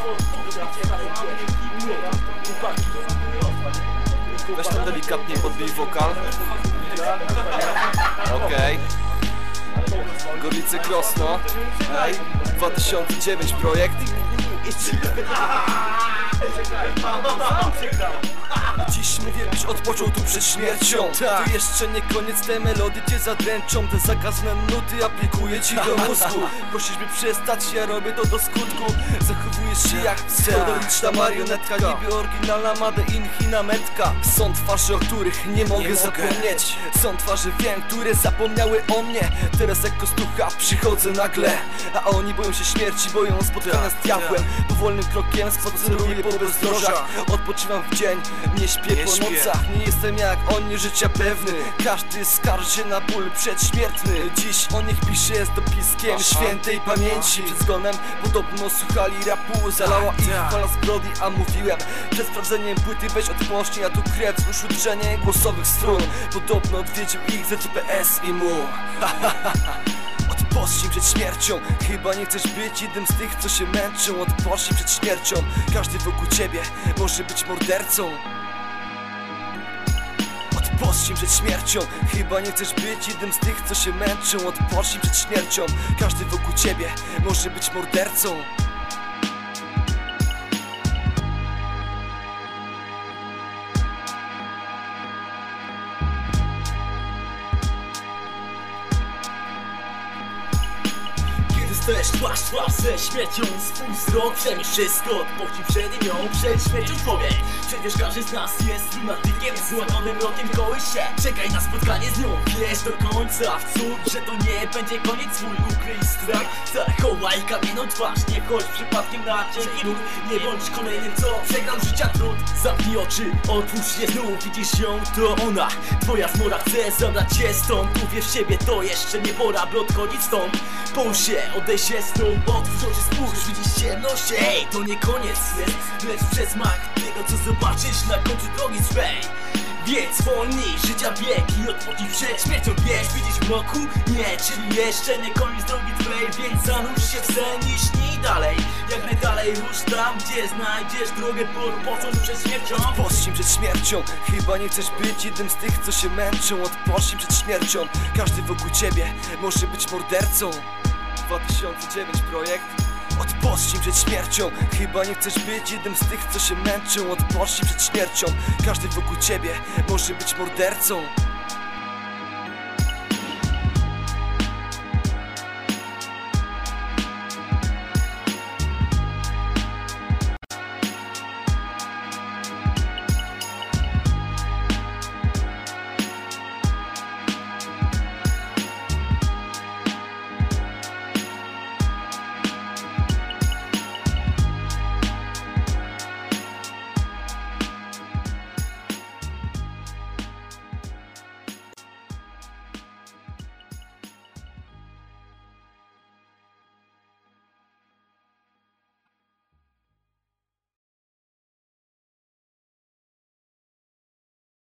Weź tam delikatnie podbij wokal. Okej. Gorlicy Krosno. 2009 projekt. Dziś mówię, byś odpoczął tu przed śmiercią. To jeszcze nie koniec, te melody cię zadręczą. Te zakazane nuty aplikuję ci do mózgu. Prosisz, by przestać, ja robię to do skutku. Zachowujesz się jak psychodeliczna marionetka. Niby oryginalna Made in China metka. Są twarze, o których nie mogę zapomnieć. Są twarze, wiem, które zapomniały o mnie. Teraz jak kostucha przychodzę nagle, a oni boją się śmierci, boją spotkania z diabłem. Powolnym krokiem spaceruję po bezdrożach. Odpoczywam w dzień, nie śpię po nocach. Nie jestem jak oni, życia pewny. Każdy skarży się na ból przedśmiertny. Dziś o nich piszę z dopiskiem świętej pamięci. Przed zgonem podobno słuchali rapu. Zalała ich fala zbrodni, a mówiłem przed sprawdzeniem płyty weź odpocznij, a tu krew z uszu drżenie głosowych strun. Podobno odwiedził ich ZPS i mu odpocznij przed śmiercią. Chyba nie chcesz być jednym z tych, co się męczą. Odpocznij przed śmiercią. Każdy wokół ciebie może być mordercą. Odpocznij przed śmiercią. Chyba nie chcesz być jednym z tych, co się męczą. Odpocznij przed śmiercią. Każdy wokół ciebie może być mordercą. Stajesz twarz w twarz ze śmiercią. Swój wzrok przemierz wszystko, odpocznij przed nią. Przed śmiercią człowiek. Przecież każdy z nas jest lunatykiem, złagonym rokiem kołyś się. Czekaj na spotkanie z nią, wiesz do końca w cud, że to nie będzie koniec swój. Ukryj strach, zachowaj kamienną twarz. Nie chodź przypadkiem na cienki lód. Nie bądź kolejnym, co przegram życia trud. Zamknij oczy, otwórz je znów. Widzisz ją, to ona. Twoja zmora chce zabrać cię stąd. Uwierz w siebie, to jeszcze nie pora, by odchodzić stąd. Połóż się, odejdź się stąd, otwórz oczy, spójrz, widzisz ciemność. Ej, to nie koniec jest, lecz przesmak tego, co zobaczysz na końcu drogi swej. Więc wolniej życia bieg i odpocznij przed śmiercią. Wiesz, widzisz w mroku? Nie, czyli jeszcze nie koniec drogi twej. Więc zanurz się w sen i śnij dalej. Jak najdalej rusz tam, gdzie znajdziesz drogę, by odpocząć przed śmiercią. Odpocznij przed śmiercią. Chyba nie chcesz być jednym z tych, co się męczą. Odpocznij przed śmiercią. Każdy wokół ciebie może być mordercą. 2009 projekt. Odpocznij przed śmiercią. Chyba nie chcesz być jednym z tych, co się męczą. Odpocznij przed śmiercią. Każdy wokół ciebie może być mordercą.